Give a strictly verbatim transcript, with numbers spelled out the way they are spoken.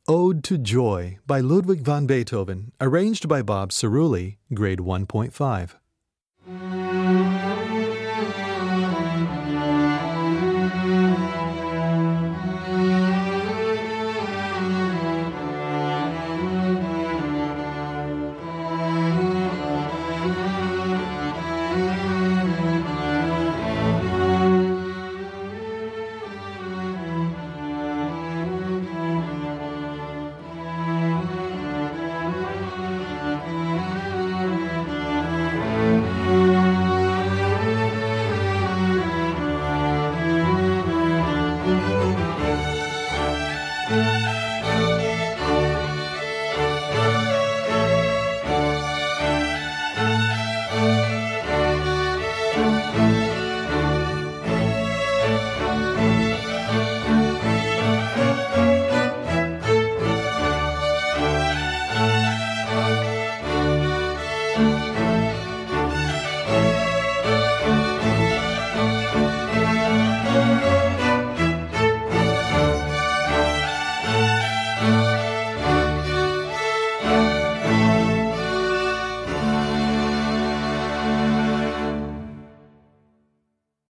Ode to Joy by Ludwig van Beethoven, arranged by Bob Cerulli, grade one point five.